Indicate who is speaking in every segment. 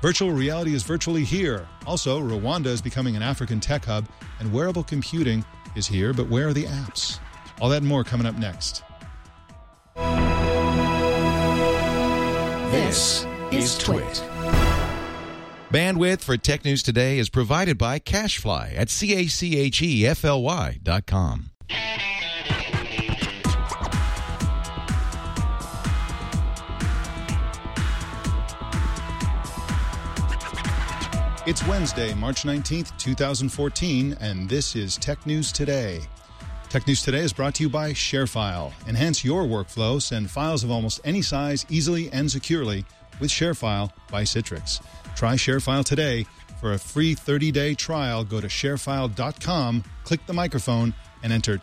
Speaker 1: Virtual reality is virtually here. Also, Rwanda is becoming an African tech hub, and wearable computing is here, but where are the apps? All that and more coming up next.
Speaker 2: This is Twit.
Speaker 3: Bandwidth for Tech News Today is provided by CashFly at CACHEFLY.com.
Speaker 1: It's Wednesday, March 19th, 2014, and this is Tech News Today. Tech News Today is brought to you by ShareFile. Enhance your workflow. Send files of almost any size easily and securely with ShareFile by Citrix. Try ShareFile today. For a free 30-day trial, go to sharefile.com, click the microphone, and enter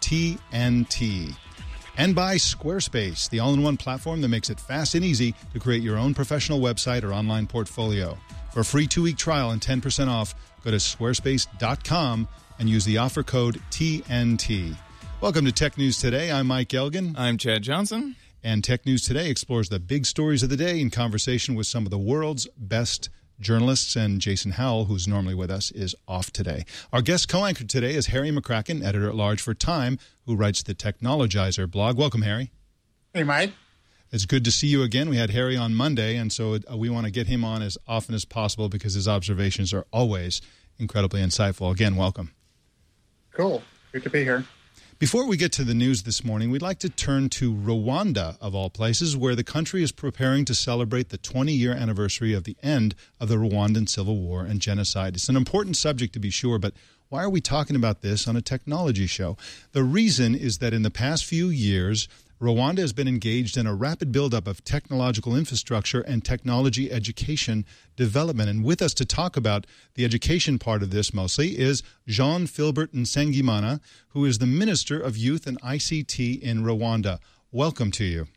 Speaker 1: TNT. And by Squarespace, the all-in-one platform that makes it fast and easy to create your own professional website or online portfolio. For a free 2-week trial and 10% off, go to squarespace.com and use the offer code TNT. Welcome to Tech News Today. I'm Mike Elgin.
Speaker 4: I'm Chad Johnson.
Speaker 1: And Tech News Today explores the big stories of the day in conversation with some of the world's best journalists. And Jason Howell, who's normally with us, is off today. Our guest co-anchor today is Harry McCracken, editor-at-large for Time, who writes the Technologizer blog. Welcome, Harry.
Speaker 5: Hey, Mike.
Speaker 1: It's good to see you again. We had Harry on Monday, and so we want to get him on as often as possible because his observations are always incredibly insightful. Again, welcome.
Speaker 5: Cool. Good to be here.
Speaker 1: Before we get to the news this morning, we'd like to turn to Rwanda, of all places, where the country is preparing to celebrate the 20-year anniversary of the end of the Rwandan Civil War and genocide. It's an important subject, to be sure, but why are we talking about this on a technology show? The reason is that in the past few years, Rwanda has been engaged in a rapid buildup of technological infrastructure and technology education development. And with us to talk about the education part of this mostly is Jean Philbert Nsengimana, who is the Minister of Youth and ICT in Rwanda. Welcome to you.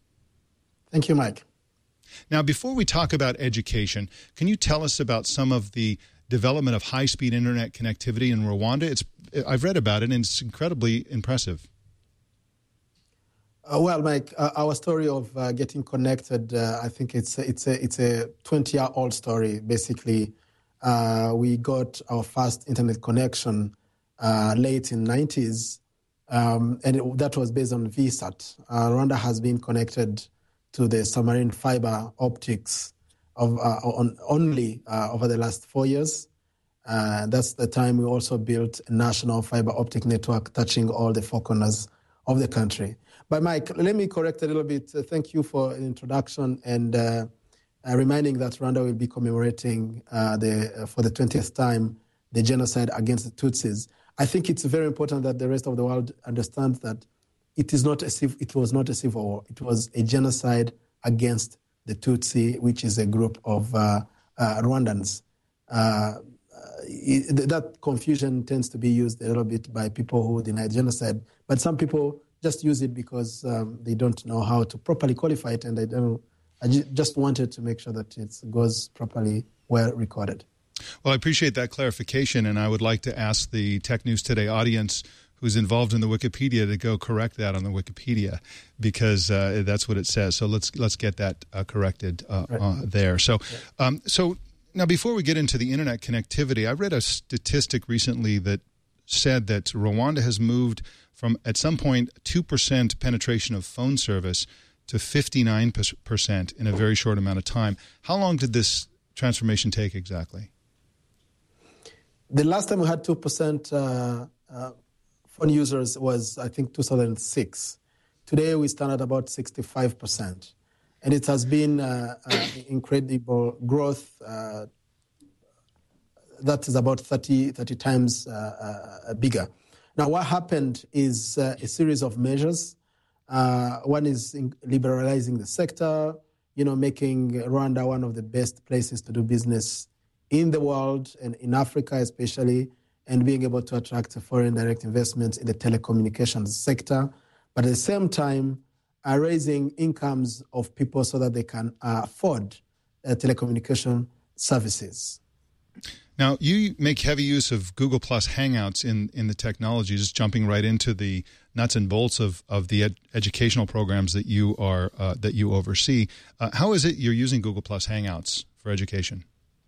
Speaker 6: Thank you, Mike.
Speaker 1: Now, before we talk about education, can you tell us about some of the development of high-speed internet connectivity in Rwanda? I've read about it, and it's incredibly impressive.
Speaker 6: Well, Mike, our story of getting connected, I think it's a 20-year-old story. Basically, we got our first internet connection late in the 90s, and that was based on VSAT. Rwanda has been connected to the submarine fiber optics only over the last 4 years. That's the time we also built a national fiber optic network touching all the four corners of the country. But Mike, let me correct a little bit. Thank you for the introduction and reminding that Rwanda will be commemorating for the 20th time the genocide against the Tutsis. I think it's very important that the rest of the world understands that it was not a civil war. It was a genocide against the Tutsi, which is a group of Rwandans. That confusion tends to be used a little bit by people who deny genocide, but some people just use it because they don't know how to properly qualify it, and I just wanted to make sure that it goes properly well recorded.
Speaker 1: Well, I appreciate that clarification, and I would like to ask the Tech News Today audience who's involved in the Wikipedia to go correct that on the Wikipedia, because that's what it says. So let's get that corrected there. So so now, before we get into the internet connectivity, I read a statistic recently that said that Rwanda has moved from, at some point, 2% penetration of phone service to 59% in a very short amount of time. How long did this transformation take exactly?
Speaker 6: The last time we had 2% phone users was, I think, 2006. Today we stand at about 65%. And it has been incredible growth. That is about 30 times bigger. Now, what happened is a series of measures. One is liberalizing the sector, making Rwanda one of the best places to do business in the world and in Africa especially, and being able to attract foreign direct investments in the telecommunications sector. But at the same time, raising incomes of people so that they can afford telecommunication services.
Speaker 1: Now, you make heavy use of Google Plus Hangouts in the technology, just jumping right into the nuts and bolts of the educational programs that you oversee. How is it you're using Google Plus Hangouts for education?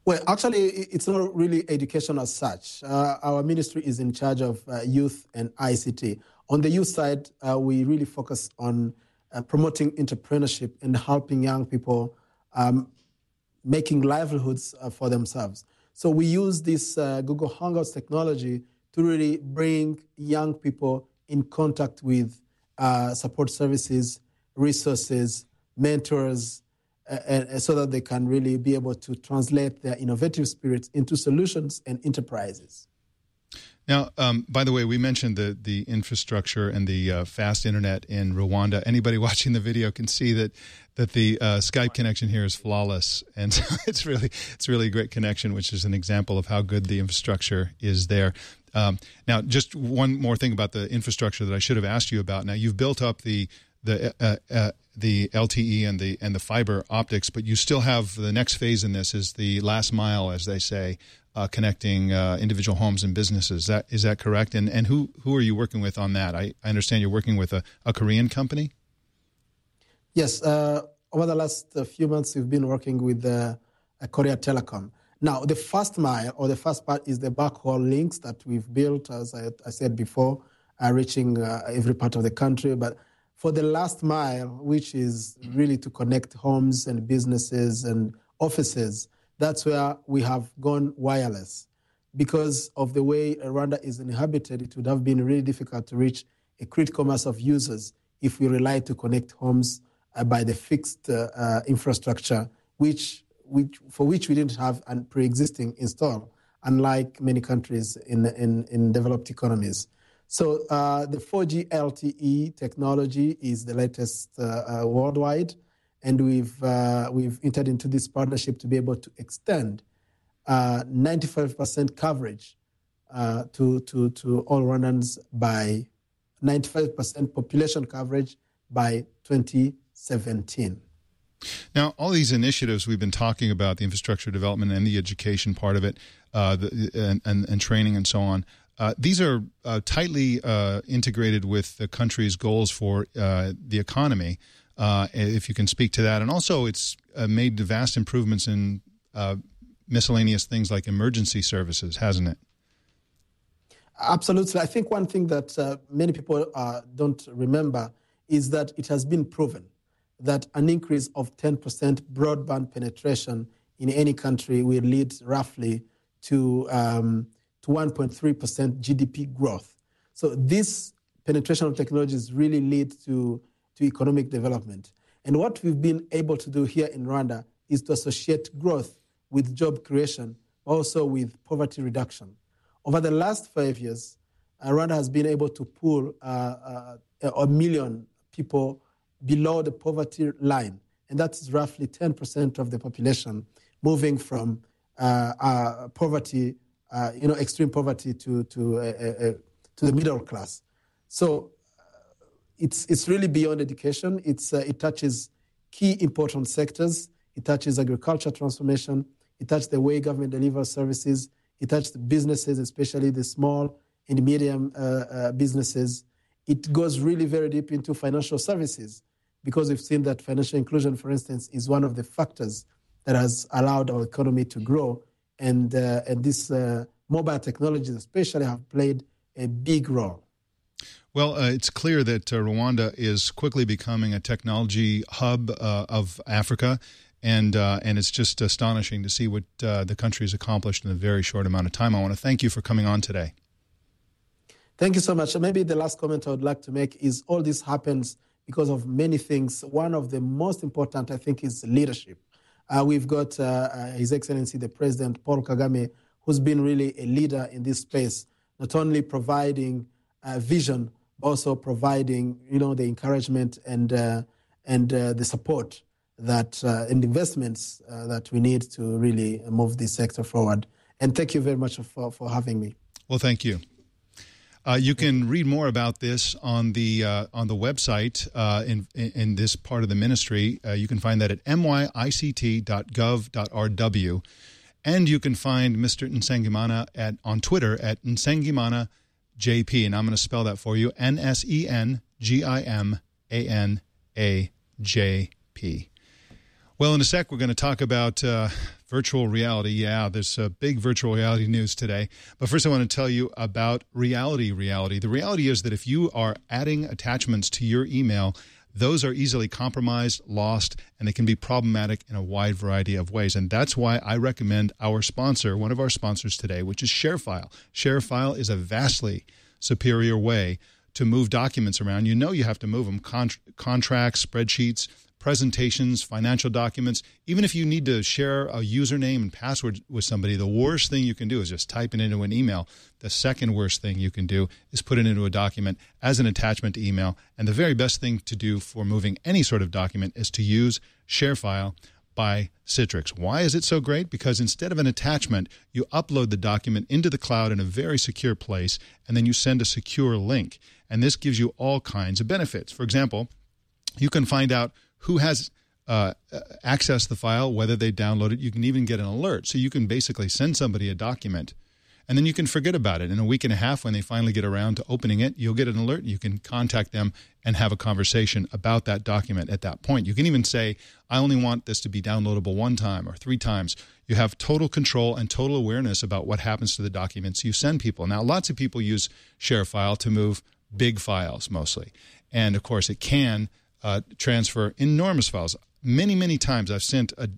Speaker 6: Well, actually, it's not really education as such. Our ministry is in charge of youth and ICT. On the youth side, we really focus on promoting entrepreneurship and helping young people making livelihoods for themselves. So we use this Google Hangouts technology to really bring young people in contact with support services, resources, mentors, and so that they can really be able to translate their innovative spirits into solutions and enterprises.
Speaker 1: Now, by the way, we mentioned the infrastructure and the fast internet in Rwanda. Anybody watching the video can see that the Skype connection here is flawless, and so it's really a great connection, which is an example of how good the infrastructure is there. Now, just one more thing about the infrastructure that I should have asked you about. Now, you've built up the LTE and the fiber optics, but you still have the next phase in this is the last mile, as they say, connecting individual homes and businesses. Is that correct? And who are you working with on that? I understand you're working with a Korean company?
Speaker 6: Yes. Over the last few months, we've been working with Korea Telecom. Now, the first mile or the first part is the backhaul links that we've built, as I said before, reaching every part of the country. But for the last mile, which is really to connect homes and businesses and offices, that's where we have gone wireless. Because of the way Rwanda is inhabited, it would have been really difficult to reach a critical mass of users if we relied to connect homes by the fixed infrastructure, for which we didn't have a pre-existing install, unlike many countries in developed economies. So the 4G LTE technology is the latest worldwide, and we've entered into this partnership to be able to extend 95% coverage to all Rwandans by 95% population coverage by 2017.
Speaker 1: Now, all these initiatives we've been talking about, the infrastructure development and the education part of it, and training and so on, these are tightly integrated with the country's goals for the economy, if you can speak to that. And also, it's made vast improvements in miscellaneous things like emergency services, hasn't it?
Speaker 6: Absolutely. I think one thing that many people don't remember is that it has been proven that an increase of 10% broadband penetration in any country will lead roughly to 1.3% GDP growth. So this penetration of technologies really lead to economic development. And what we've been able to do here in Rwanda is to associate growth with job creation, also with poverty reduction. Over the last 5 years, Rwanda has been able to pull 1 million people below the poverty line, and that's roughly 10% of the population moving from poverty, extreme poverty to the middle class. So it's really beyond education. It touches key important sectors. It touches agriculture transformation. It touches the way government delivers services. It touches the businesses, especially the small and medium businesses. It goes really very deep into financial services, because we've seen that financial inclusion, for instance, is one of the factors that has allowed our economy to grow. And these mobile technologies especially have played a big role.
Speaker 1: Well, it's clear that Rwanda is quickly becoming a technology hub of Africa, and it's just astonishing to see what the country has accomplished in a very short amount of time. I want to thank you for coming on today.
Speaker 6: Thank you so much. Maybe the last comment I would like to make is all this happens because of many things. One of the most important, I think, is leadership. We've got His Excellency the President, Paul Kagame, who's been really a leader in this space, not only providing vision, also providing, the encouragement and the support that and investments that we need to really move this sector forward. And thank you very much for having me.
Speaker 1: Well, thank you. You can read more about this on the website in this part of the ministry. You can find that at myict.gov.rw. And you can find Mr. Nsengimana on Twitter at NsengimanajP. And I'm going to spell that for you, NSENGIMANAJP. Well, in a sec, we're going to talk about Virtual reality. Yeah, there's a big virtual reality news today. But first I want to tell you about Reality. The reality is that if you are adding attachments to your email, those are easily compromised, lost, and they can be problematic in a wide variety of ways. And that's why I recommend our sponsor, one of our sponsors today, which is ShareFile. ShareFile is a vastly superior way to move documents around. You know you have to move them, contracts, spreadsheets, presentations, financial documents. Even if you need to share a username and password with somebody, the worst thing you can do is just type it into an email. The second worst thing you can do is put it into a document as an attachment to email. And the very best thing to do for moving any sort of document is to use ShareFile by Citrix. Why is it so great? Because instead of an attachment, you upload the document into the cloud in a very secure place, and then you send a secure link. And this gives you all kinds of benefits. For example, you can find out who has accessed the file, whether they download it. You can even get an alert. So you can basically send somebody a document, and then you can forget about it. In a week and a half, when they finally get around to opening it, you'll get an alert. You can contact them and have a conversation about that document at that point. You can even say, I only want this to be downloadable 1 time or 3 times. You have total control and total awareness about what happens to the documents you send people. Now, lots of people use ShareFile to move big files mostly. And, of course, it can transfer enormous files. Many, many times I've sent I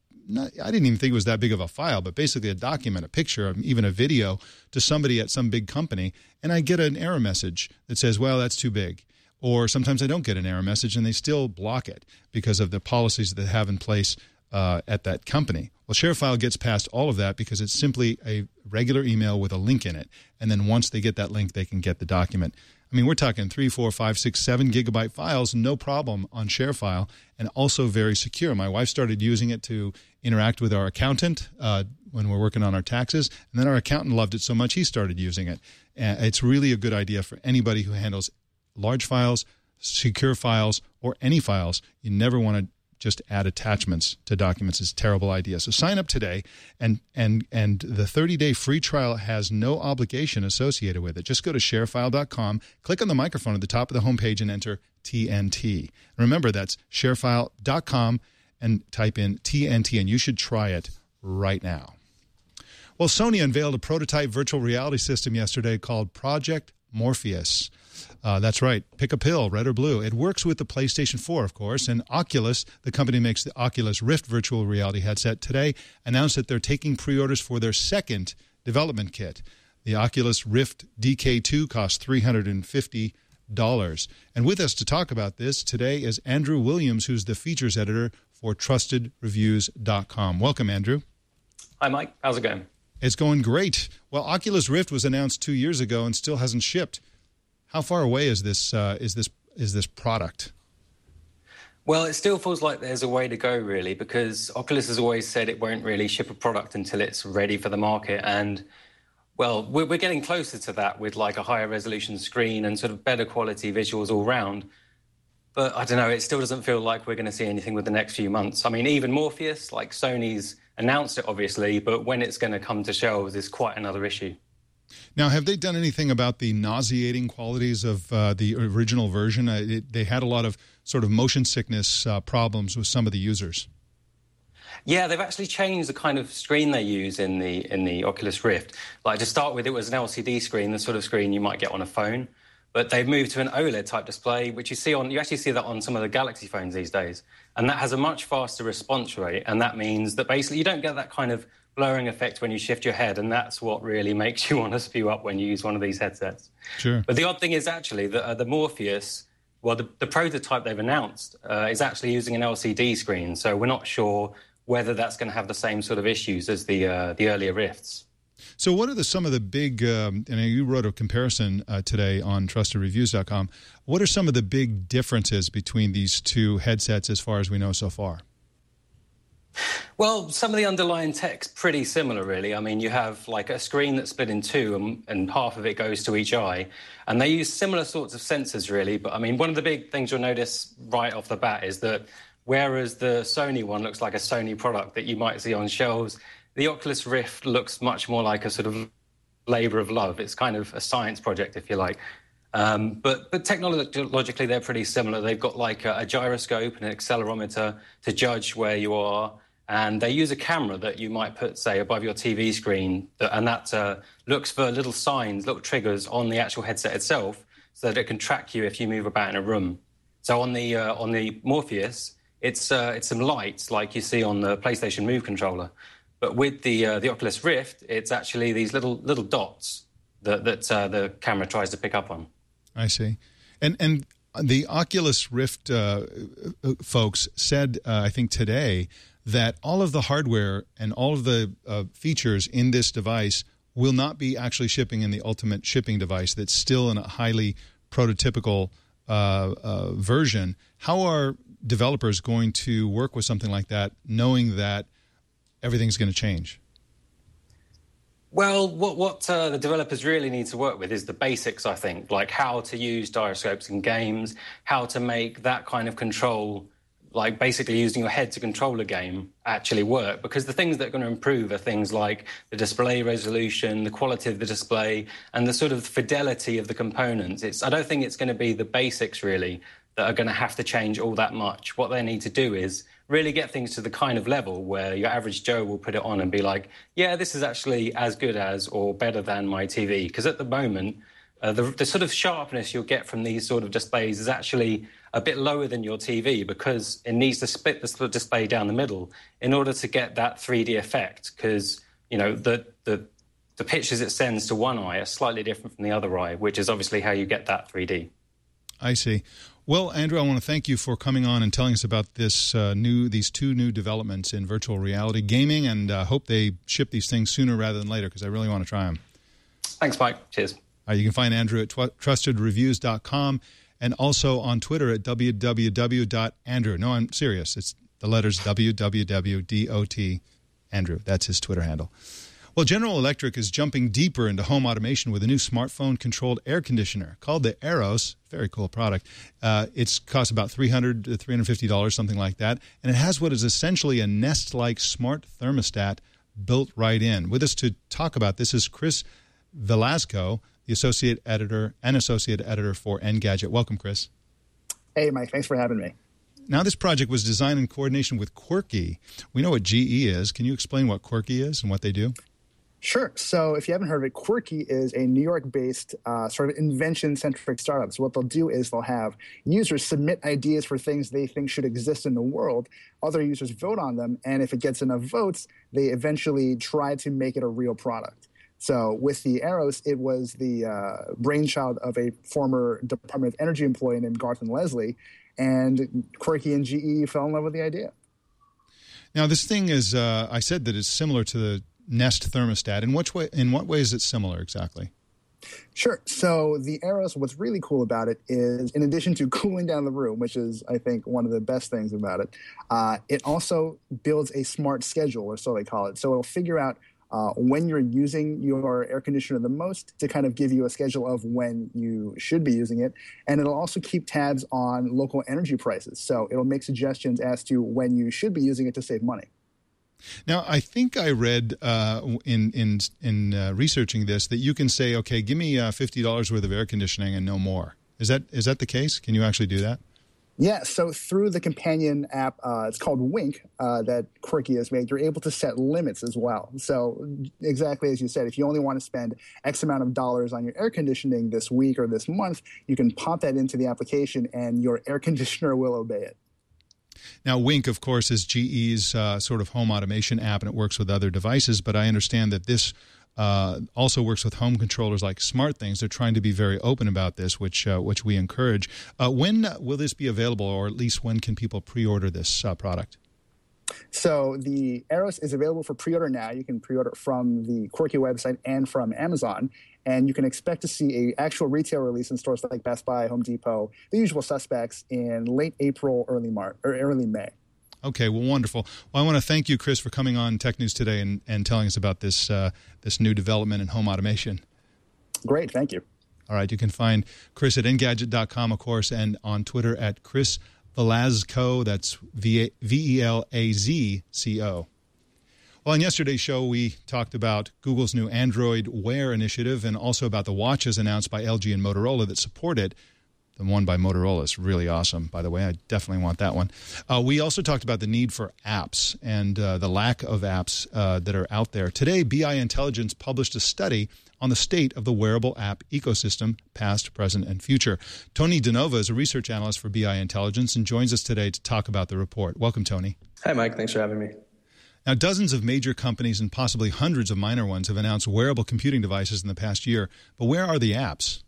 Speaker 1: didn't even think it was that big of a file, but basically a document, a picture, even a video to somebody at some big company, and I get an error message that says, well, that's too big. Or sometimes I don't get an error message and they still block it because of the policies that they have in place at that company. Well, ShareFile gets past all of that because it's simply a regular email with a link in it. And then once they get that link, they can get the document. I mean, we're talking 3, 4, 5, 6, 7 gigabyte files, no problem on ShareFile, and also very secure. My wife started using it to interact with our accountant when we're working on our taxes, and then our accountant loved it so much he started using it. And it's really a good idea for anybody who handles large files, secure files, or any files. You never want to just add attachments to documents. Is a terrible idea. So sign up today, and the 30-day free trial has no obligation associated with it. Just go to sharefile.com, click on the microphone at the top of the homepage, and enter TNT. Remember, that's sharefile.com, and type in TNT, and you should try it right now. Well, Sony unveiled a prototype virtual reality system yesterday called Project Morpheus. That's right. Pick a pill, red or blue. It works with the PlayStation 4, of course, and Oculus, the company makes the Oculus Rift virtual reality headset, today announced that they're taking pre-orders for their second development kit. The Oculus Rift DK2 costs $350. And with us to talk about this today is Andrew Williams, who's the features editor for TrustedReviews.com. Welcome, Andrew.
Speaker 2: Hi, Mike. How's it going?
Speaker 1: It's going great. Well, Oculus Rift was announced 2 years ago and still hasn't shipped. How far away is this product?
Speaker 2: Well, it still feels like there's a way to go, really, because Oculus has always said it won't really ship a product until it's ready for the market. And, well, we're getting closer to that with like a higher resolution screen and sort of better quality visuals all round. But I don't know, it still doesn't feel like we're going to see anything with the next few months. I mean, even Morpheus, like Sony's announced it, obviously, but when it's going to come to shelves is quite another issue.
Speaker 1: Now, have they done anything about the nauseating qualities of the original version? They had a lot of sort of motion sickness problems with some of the users.
Speaker 2: Yeah, they've actually changed the kind of screen they use in the Oculus Rift. Like, to start with, it was an LCD screen, the sort of screen you might get on a phone. But they've moved to an OLED-type display, which you actually see that on some of the Galaxy phones these days. And that has a much faster response rate, and that means that basically you don't get that kind of blurring effect when you shift your head, and that's what really makes you want to spew up when you use one of these headsets.
Speaker 1: Sure.
Speaker 2: But the odd thing is actually that the Morpheus, well, the prototype they've announced is actually using an LCD screen, so we're not sure whether that's going to have the same sort of issues as the earlier Rifts.
Speaker 1: So what are some of the big, and you wrote a comparison today on TrustedReviews.com, what are some of the big differences between these two headsets as far as we know so far?
Speaker 2: Well, some of the underlying tech's pretty similar, really. I mean, you have like a screen that's split in two and half of it goes to each eye. And they use similar sorts of sensors, really. But, I mean, one of the big things you'll notice right off the bat is that whereas the Sony one looks like a Sony product that you might see on shelves, the Oculus Rift looks much more like a sort of labour of love. It's kind of a science project, if you like. But technologically, they're pretty similar. They've got like a gyroscope and an accelerometer to judge where you are. And they use a camera that you might put, say, above your TV screen, and that looks for little signs, little triggers on the actual headset itself, so that it can track you if you move about in a room. So on the Morpheus, it's some lights like you see on the PlayStation Move controller. But with the Oculus Rift, it's actually these little dots that the camera tries to pick up on.
Speaker 1: I see. And the Oculus Rift folks said, I think today, that all of the hardware and all of the features in this device will not be actually shipping in the ultimate shipping device. That's still in a highly prototypical version. How are developers going to work with something like that, knowing that everything's going to change?
Speaker 2: Well, what the developers really need to work with is the basics, I think, like how to use gyroscopes in games, how to make that kind of control, like basically using your head to control a game, actually work. Because the things that are going to improve are things like the display resolution, the quality of the display, and the sort of fidelity of the components. I don't think it's going to be the basics, really, that are going to have to change all that much. What they need to do is really get things to the kind of level where your average Joe will put it on and be like, yeah, this is actually as good as or better than my TV. Because at the moment, the sort of sharpness you'll get from these sort of displays is actually a bit lower than your TV because it needs to split the display down the middle in order to get that 3D effect. Because, you know, the pictures it sends to one eye are slightly different from the other eye, which is obviously how you get that 3D.
Speaker 1: I see. Well, Andrew, I want to thank you for coming on and telling us about these two new developments in virtual reality gaming, and hope they ship these things sooner rather than later because I really want to try them.
Speaker 2: Thanks, Mike. Cheers.
Speaker 1: You can find Andrew at trustedreviews.com and also on Twitter at www.andrew. No, I'm serious. It's the letters www.dot Andrew. That's his Twitter handle. Well, General Electric is jumping deeper into home automation with a new smartphone-controlled air conditioner called the Aeros. Very cool product. It costs about $300 to $350, something like that. And it has what is essentially a Nest-like smart thermostat built right in. With us to talk about this is Chris Velasco, the associate editor for Engadget. Welcome, Chris.
Speaker 4: Hey, Mike. Thanks for having me.
Speaker 1: Now, this project was designed in coordination with Quirky. We know what GE is. Can you explain what Quirky is and what they do?
Speaker 4: Sure. So if you haven't heard of it, Quirky is a New York-based sort of invention-centric startup. So what they'll do is they'll have users submit ideas for things they think should exist in the world. Other users vote on them, and if it gets enough votes, they eventually try to make it a real product. So with the Aeros, it was the brainchild of a former Department of Energy employee named Garth and Leslie, and Quirky and GE fell in love with the idea.
Speaker 1: Now, this thing is, I said that it's similar to the Nest thermostat. In what way is it similar exactly?
Speaker 4: Sure. So the Aeros, what's really cool about it is, in addition to cooling down the room, which is, I think, one of the best things about it, it also builds a smart schedule, or so they call it. So it'll figure out when you're using your air conditioner the most to kind of give you a schedule of when you should be using it. And it'll also keep tabs on local energy prices. So it'll make suggestions as to when you should be using it to save money.
Speaker 1: Now, I think I read in researching this that you can say, okay, give me $50 worth of air conditioning and no more. Is that the case? Can you actually do that?
Speaker 4: Yeah, so through the companion app, it's called Wink, that Quirky has made, you're able to set limits as well. So exactly as you said, if you only want to spend X amount of dollars on your air conditioning this week or this month, you can pop that into the application and your air conditioner will obey it.
Speaker 1: Now, Wink, of course, is GE's sort of home automation app, and it works with other devices, but I understand that this also works with home controllers like SmartThings. They're trying to be very open about this, which we encourage. When will this be available, or at least when can people pre-order this product?
Speaker 4: So the Aeros is available for pre-order now. You can pre-order from the Quirky website and from Amazon, and you can expect to see an actual retail release in stores like Best Buy, Home Depot, the usual suspects, in late April, early May.
Speaker 1: Okay, well, wonderful. Well, I want to thank you, Chris, for coming on Tech News Today and telling us about this new development in home automation.
Speaker 4: Great, thank you.
Speaker 1: All right, you can find Chris at Engadget.com, of course, and on Twitter at Chris Velazco. That's Velazco. Well, on yesterday's show, we talked about Google's new Android Wear initiative and also about the watches announced by LG and Motorola that support it. The one by Motorola is really awesome, by the way. I definitely want that one. We also talked about the need for apps and the lack of apps that are out there. Today, BI Intelligence published a study on the state of the wearable app ecosystem, past, present, and future. Tony DeNova is a research analyst for BI Intelligence and joins us today to talk about the report. Welcome, Tony.
Speaker 7: Hi, Mike. Thanks for having me.
Speaker 1: Now, dozens of major companies and possibly hundreds of minor ones have announced wearable computing devices in the past year. But where are the apps?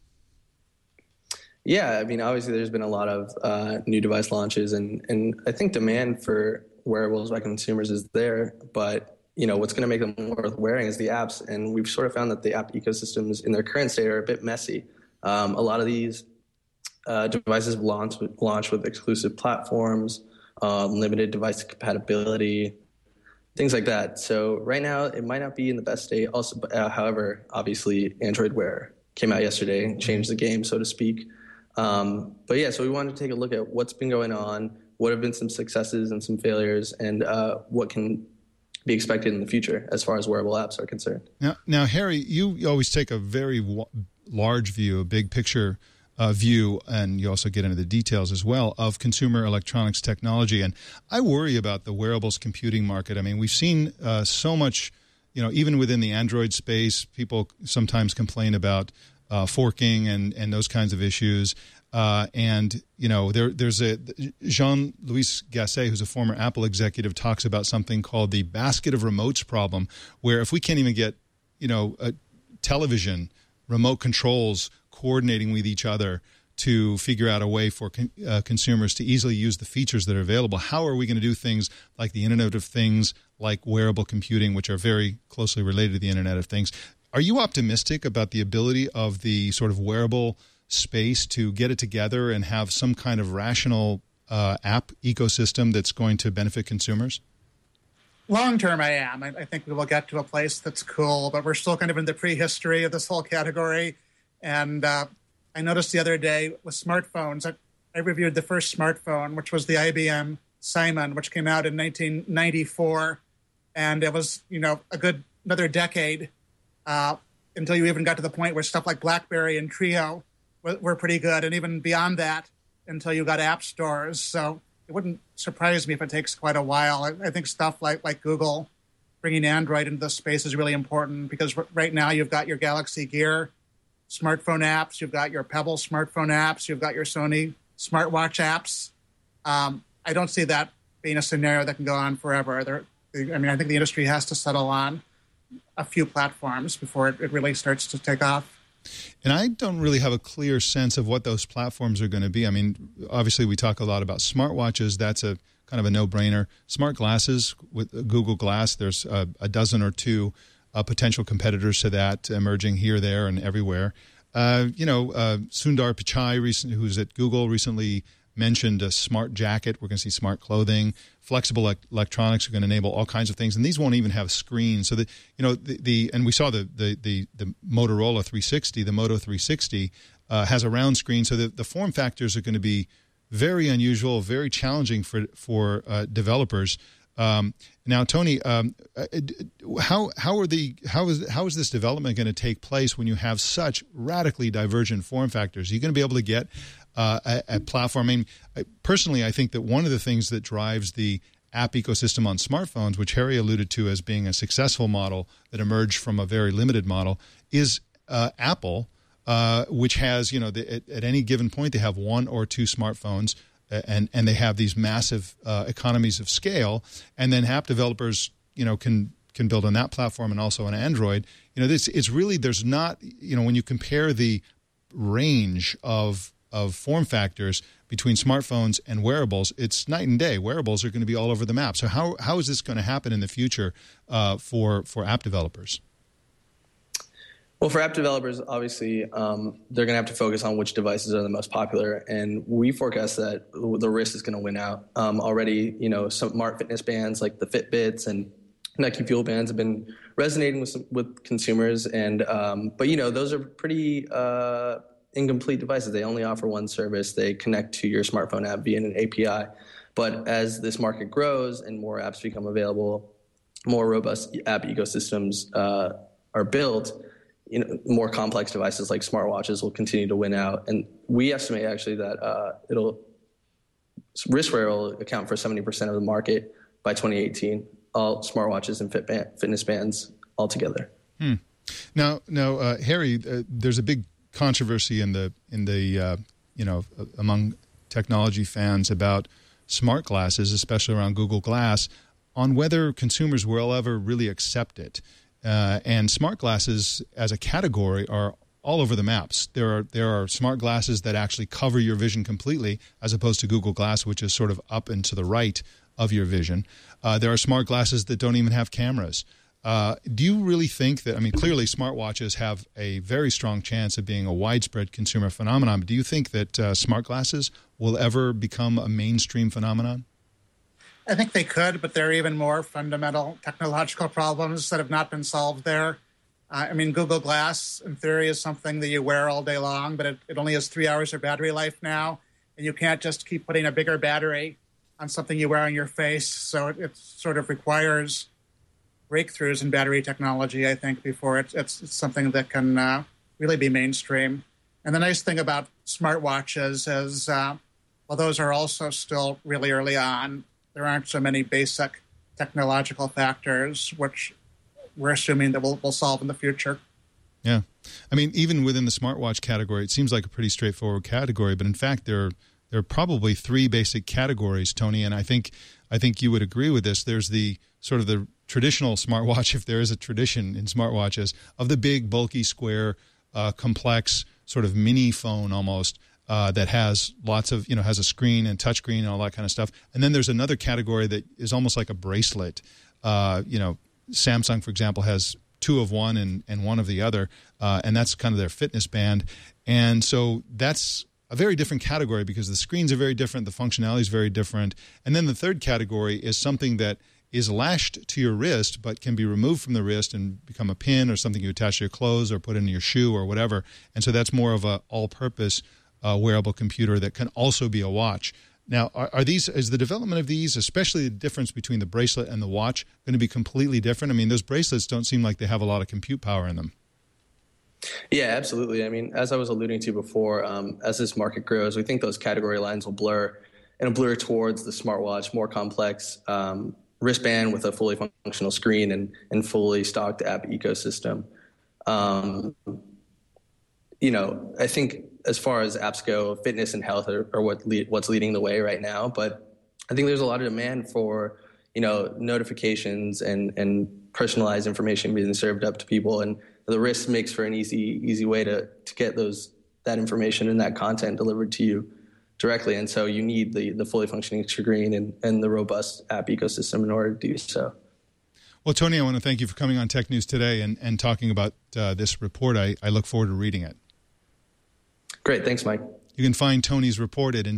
Speaker 7: Yeah, I mean, obviously there's been a lot of new device launches, and I think demand for wearables by consumers is there. But, you know, what's going to make them worth wearing is the apps. And we've sort of found that the app ecosystems in their current state are a bit messy. A lot of these devices launch with exclusive platforms, limited device compatibility, things like that. So right now, it might not be in the best state. Also, however, obviously, Android Wear came out yesterday and changed the game, so to speak. But yeah, so we wanted to take a look at what's been going on, what have been some successes and some failures, and what can be expected in the future as far as wearable apps are concerned.
Speaker 1: Now, Harry, you always take a very large view, a big picture view, and you also get into the details as well of consumer electronics technology. And I worry about the wearables computing market. I mean, we've seen so much, you know, even within the Android space, people sometimes complain about forking and those kinds of issues. And, you know, there's a Jean-Louis Gasset, who's a former Apple executive, talks about something called the basket of remotes problem, where if we can't even get, you know, a television, remote controls coordinating with each other to figure out a way for consumers to easily use the features that are available, how are we going to do things like the Internet of Things, like wearable computing, which are very closely related to the Internet of Things? Are you optimistic about the ability of the sort of wearable space to get it together and have some kind of rational app ecosystem that's going to benefit consumers?
Speaker 5: Long term, I am. I think we will get to a place that's cool, but we're still kind of in the prehistory of this whole category. And I noticed the other day with smartphones, I reviewed the first smartphone, which was the IBM Simon, which came out in 1994. And it was, you know, another decade until you even got to the point where stuff like BlackBerry and Treo were pretty good. And even beyond that, until you got app stores. So it wouldn't surprise me if it takes quite a while. I think stuff like Google bringing Android into the space is really important because right now you've got your Galaxy Gear smartphone apps, you've got your Pebble smartphone apps, you've got your Sony smartwatch apps. I don't see that being a scenario that can go on forever. I think the industry has to settle on a few platforms before it really starts to take off.
Speaker 1: And I don't really have a clear sense of what those platforms are going to be. I mean, obviously we talk a lot about smartwatches. That's a kind of a no-brainer. Smart glasses with Google Glass, there's a dozen or two potential competitors to that emerging here, there, and everywhere. Sundar Pichai, who's at Google, recently mentioned a smart jacket. We're going to see smart clothing. Flexible electronics are going to enable all kinds of things, and these won't even have screens. So that, you know, and we saw the Motorola 360, the Moto 360 has a round screen. So the form factors are going to be very unusual, very challenging for developers. Now, Tony, how is this development going to take place when you have such radically divergent form factors? Are you going to be able to get a platform? I mean, personally, I think that one of the things that drives the app ecosystem on smartphones, which Harry alluded to as being a successful model that emerged from a very limited model, is Apple, which has, you know, at any given point they have one or two smartphones. And they have these massive economies of scale, and then app developers, you know, can build on that platform and also on Android. You know, it's really, there's not, you know, when you compare the range of form factors between smartphones and wearables, it's night and day. Wearables are going to be all over the map. So how is this going to happen in the future for app developers?
Speaker 7: Well, for app developers, obviously, they're going to have to focus on which devices are the most popular, and we forecast that the wrist is going to win out. Already, you know, some smart fitness bands like the Fitbits and Nike Fuel bands have been resonating with consumers, and but you know, those are pretty incomplete devices. They only offer one service. They connect to your smartphone app via an API. But as this market grows and more apps become available, more robust app ecosystems are built, more complex devices like smartwatches will continue to win out. And we estimate actually that wristwear will account for 70% of the market by 2018, all smartwatches and fitness bands altogether.
Speaker 1: Now, Harry, there's a big controversy in the among technology fans about smart glasses, especially around Google Glass, on whether consumers will ever really accept it. And smart glasses as a category are all over the maps. There are smart glasses that actually cover your vision completely, as opposed to Google Glass, which is sort of up and to the right of your vision. There are smart glasses that don't even have cameras. Do you really think that, clearly smartwatches have a very strong chance of being a widespread consumer phenomenon, but do you think that smart glasses will ever become a mainstream phenomenon?
Speaker 5: I think they could, but there are even more fundamental technological problems that have not been solved there. Google Glass, in theory, is something that you wear all day long, but it only has 3 hours of battery life now, and you can't just keep putting a bigger battery on something you wear on your face. So it sort of requires breakthroughs in battery technology, I think, before it's something that can really be mainstream. And the nice thing about smartwatches is, while those are also still really early on, there aren't so many basic technological factors which we're assuming that we'll solve in the future.
Speaker 1: Yeah. Even within the smartwatch category, it seems like a pretty straightforward category, but in fact, there are probably three basic categories, Tony, and I think you would agree with this. There's the sort of the traditional smartwatch, if there is a tradition in smartwatches, of the big, bulky, square, complex, sort of mini phone almost, that has lots of, has a screen and touch screen and all that kind of stuff. And then there's another category that is almost like a bracelet. Samsung, for example, has two of one and one of the other, and that's kind of their fitness band. And so that's a very different category because the screens are very different, the functionality is very different. And then the third category is something that is lashed to your wrist but can be removed from the wrist and become a pin or something you attach to your clothes or put in your shoe or whatever. And so that's more of a all-purpose wearable computer that can also be a watch. Now, is the development of these, especially the difference between the bracelet and the watch, going to be completely different? Those bracelets don't seem like they have a lot of compute power in them.
Speaker 7: Yeah, absolutely. As I was alluding to before, as this market grows, we think those category lines will blur towards the smartwatch, more complex wristband with a fully functional screen and fully stocked app ecosystem. I think as far as apps go, fitness and health are what's leading the way right now. But I think there's a lot of demand for, notifications and personalized information being served up to people. And the wrist makes for an easy way to get that information and that content delivered to you directly. And so you need the fully functioning screen and the robust app ecosystem in order to do so.
Speaker 1: Well, Tony, I want to thank you for coming on Tech News Today and talking about this report. I look forward to reading it.
Speaker 7: Great. Thanks, Mike.
Speaker 1: You can find Tony's report at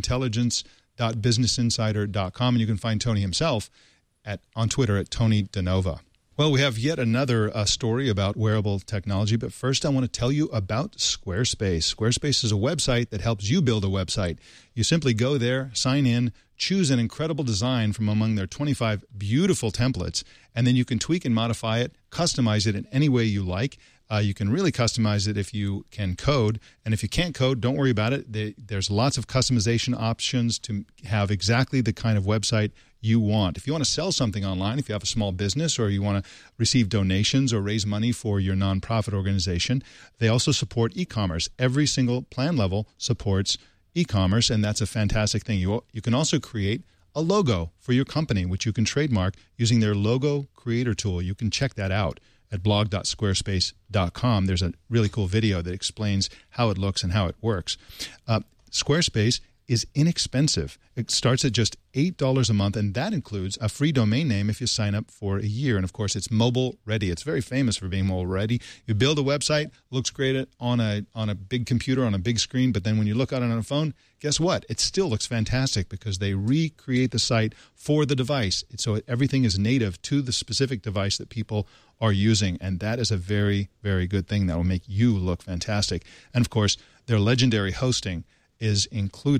Speaker 1: intelligence.businessinsider.com, and you can find Tony himself on Twitter at Tony DeNova. Well, we have yet another story about wearable technology, but first I want to tell you about Squarespace. Squarespace is a website that helps you build a website. You simply go there, sign in, choose an incredible design from among their 25 beautiful templates, and then you can tweak and modify it, customize it in any way you like. You can really customize it if you can code, and if you can't code, don't worry about it. There's lots of customization options to have exactly the kind of website you want. If you want to sell something online, if you have a small business or you want to receive donations or raise money for your nonprofit organization, they also support e-commerce. Every single plan level supports e-commerce, and that's a fantastic thing. You can also create a logo for your company, which you can trademark using their logo creator tool. You can check that out at blog.squarespace.com. There's a really cool video that explains how it looks and how it works. Squarespace is inexpensive. It starts at just $8 a month, and that includes a free domain name if you sign up for a year. And, of course, it's mobile ready. It's very famous for being mobile ready. You build a website, looks great on a big computer, on a big screen, but then when you look at it on a phone, guess what? It still looks fantastic because they recreate the site for the device. So everything is native to the specific device that people are using, and that is a very, very good thing that will make you look fantastic. And, of course, their legendary hosting is included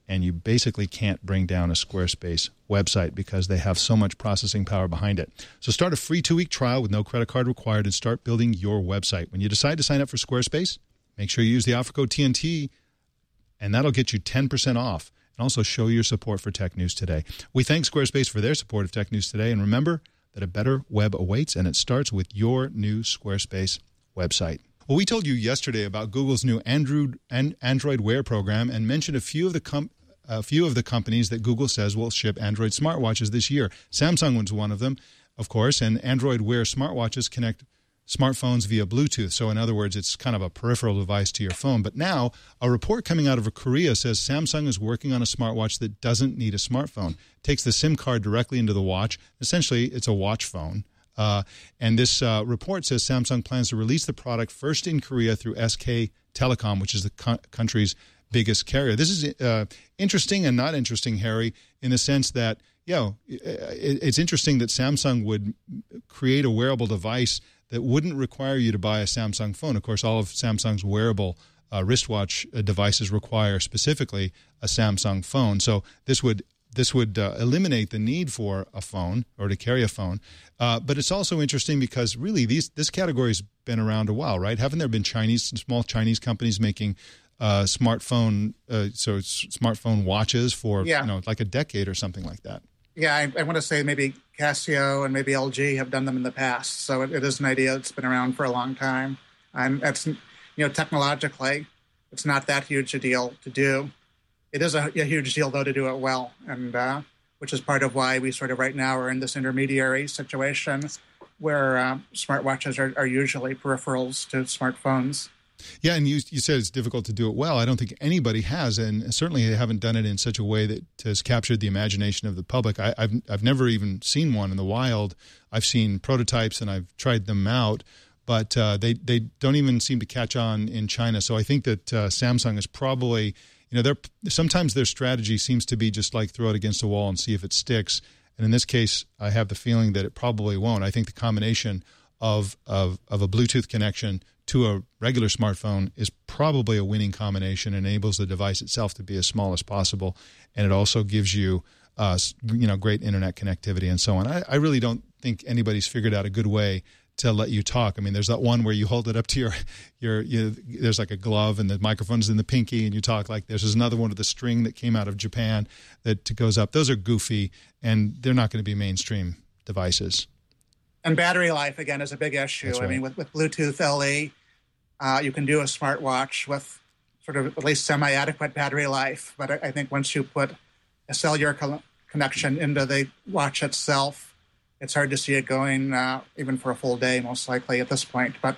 Speaker 1: and you basically can't bring down a Squarespace website because they have so much processing power behind it. So start a free 2-week trial with no credit card required and start building your website. When you decide to sign up for Squarespace, make sure you use the offer code TNT, and that'll get you 10% off and also show your support for Tech News Today. We thank Squarespace for their support of Tech News Today, and remember that a better web awaits, and it starts with your new Squarespace website. Well, we told you yesterday about Google's new Android Wear program and mentioned a few of the companies that Google says will ship Android smartwatches this year. Samsung was one of them, of course, and Android Wear smartwatches connect smartphones via Bluetooth. So in other words, it's kind of a peripheral device to your phone. But now a report coming out of Korea says Samsung is working on a smartwatch that doesn't need a smartphone. It takes the SIM card directly into the watch. Essentially, it's a watch phone. And this report says Samsung plans to release the product first in Korea through SK Telecom, which is the country's biggest carrier. This is interesting and not interesting, Harry, in the sense that, it's interesting that Samsung would create a wearable device that wouldn't require you to buy a Samsung phone. Of course, all of Samsung's wearable wristwatch devices require specifically a Samsung phone. So this would eliminate the need for a phone or to carry a phone. But it's also interesting because really this category has been around a while, right? Haven't there been small Chinese companies making smartphone watches for like a decade or something like that?
Speaker 5: Yeah, I want to say maybe Casio and maybe LG have done them in the past. So it is an idea that's been around for a long time. And that's, technologically, it's not that huge a deal to do. It is a huge deal, though, to do it well, and which is part of why we sort of right now are in this intermediary situation where smartwatches are usually peripherals to smartphones.
Speaker 1: Yeah, and you said it's difficult to do it well. I don't think anybody has, and certainly they haven't done it in such a way that has captured the imagination of the public. I've never even seen one in the wild. I've seen prototypes and I've tried them out, but they don't even seem to catch on in China. So I think that Samsung is probably, sometimes their strategy seems to be just like throw it against a wall and see if it sticks. And in this case, I have the feeling that it probably won't. I think the combination of a Bluetooth connection to a regular smartphone is probably a winning combination. It enables the device itself to be as small as possible, and it also gives you, great internet connectivity and so on. I really don't think anybody's figured out a good way to let you talk. I mean, there's that one where you hold it up to your there's like a glove and the microphone's in the pinky and you talk like this. There's another one with a string that came out of Japan that goes up. Those are goofy, and they're not going to be mainstream devices.
Speaker 5: And battery life, again, is a big issue. Right. I mean, with Bluetooth LE, you can do a smartwatch with sort of at least semi-adequate battery life. But I think once you put a cellular connection into the watch itself, it's hard to see it going even for a full day, most likely at this point. But,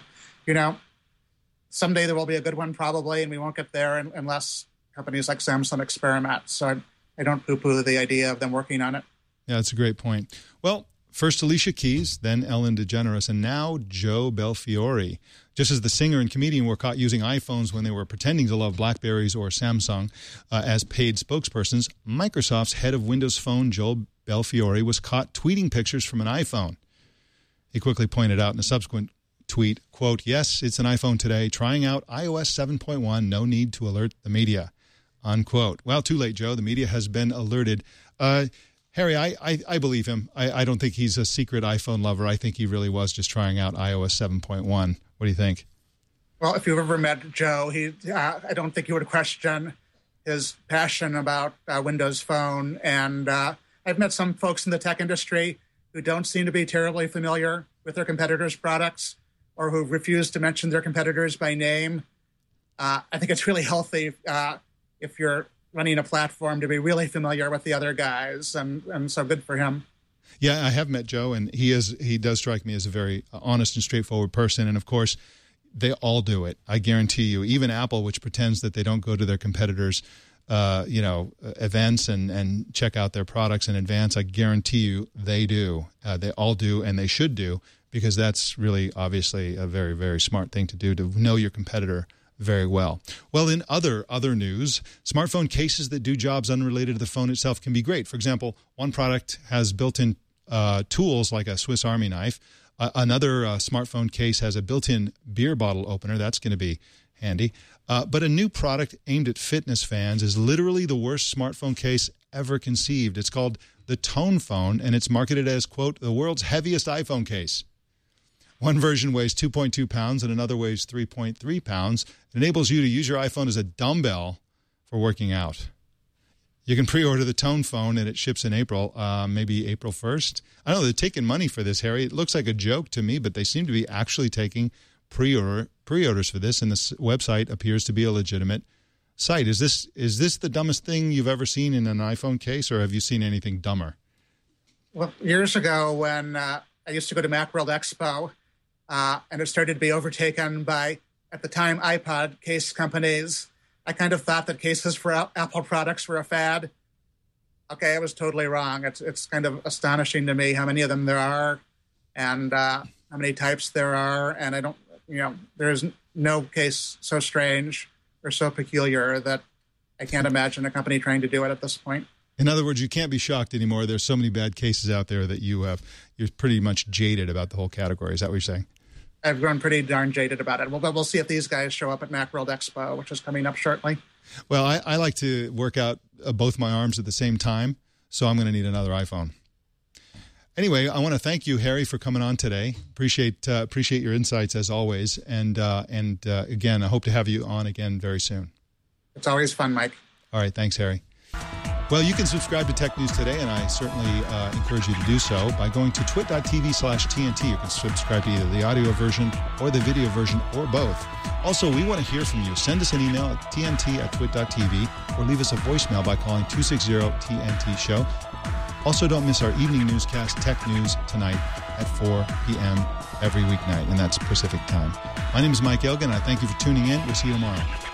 Speaker 5: someday there will be a good one probably, and we won't get there unless companies like Samsung experiment. So I don't poo-poo the idea of them working on it.
Speaker 1: Yeah, that's a great point. Well, first Alicia Keys, then Ellen DeGeneres, and now Joe Belfiore. Just as the singer and comedian were caught using iPhones when they were pretending to love BlackBerries or Samsung as paid spokespersons, Microsoft's head of Windows Phone, Joe Belfiore, was caught tweeting pictures from an iPhone. He quickly pointed out in a subsequent tweet, quote, "Yes, it's an iPhone today, trying out iOS 7.1, no need to alert the media," unquote. Well, too late, Joe. The media has been alerted. Harry, I believe him. I don't think he's a secret iPhone lover. I think he really was just trying out iOS 7.1. What do you think?
Speaker 5: Well, if you've ever met Joe, I don't think you would question his passion about Windows Phone. And I've met some folks in the tech industry who don't seem to be terribly familiar with their competitors' products or who refuse to mention their competitors by name. I think it's really healthy if you're running a platform to be really familiar with the other guys, and so good for him.
Speaker 1: Yeah, I have met Joe, and he does strike me as a very honest and straightforward person. And of course, they all do it. I guarantee you. Even Apple, which pretends that they don't go to their competitors' events and check out their products in advance, I guarantee you they do. They all do, and they should do, because that's really obviously a very, very smart thing to do, to know your competitor very well. Well, in other news, smartphone cases that do jobs unrelated to the phone itself can be great. For example, one product has built-in tools like a Swiss Army knife. Another smartphone case has a built-in beer bottle opener. That's going to be handy. But a new product aimed at fitness fans is literally the worst smartphone case ever conceived. It's called the Tone Phone, and it's marketed as, quote, the world's heaviest iPhone case. One version weighs 2.2 pounds and another weighs 3.3 pounds. It enables you to use your iPhone as a dumbbell for working out. You can pre-order the Tone Phone, and it ships in April, maybe April 1st. I know they're taking money for this, Harry. It looks like a joke to me, but they seem to be actually taking pre-orders for this, and this website appears to be a legitimate site. Is this the dumbest thing you've ever seen in an iPhone case, or have you seen anything dumber?
Speaker 5: Well, years ago when I used to go to Macworld Expo, and it started to be overtaken by, at the time, iPod case companies, I kind of thought that cases for Apple products were a fad. Okay, I was totally wrong. It's kind of astonishing to me how many of them there are, and how many types there are, and I don't. There's no case so strange or so peculiar that I can't imagine a company trying to do it at this point.
Speaker 1: In other words, you can't be shocked anymore. There's so many bad cases out there that you're pretty much jaded about the whole category. Is that what you're saying?
Speaker 5: I've grown pretty darn jaded about it. We'll see if these guys show up at Macworld Expo, which is coming up shortly.
Speaker 1: Well, I like to work out both my arms at the same time, so I'm going to need another iPhone. Anyway, I want to thank you, Harry, for coming on today. Appreciate your insights as always, and again, I hope to have you on again very soon.
Speaker 5: It's always fun, Mike.
Speaker 1: All right, thanks, Harry. Well, you can subscribe to Tech News Today, and I certainly encourage you to do so by going to twit.tv/TNT. You can subscribe to either the audio version or the video version or both. Also, we want to hear from you. Send us an email at tnt@twit.tv or leave us a voicemail by calling 260-TNT-SHOW. Also, don't miss our evening newscast, Tech News, tonight at 4 p.m. every weeknight, and that's Pacific time. My name is Mike Elgin, and I thank you for tuning in. We'll see you tomorrow.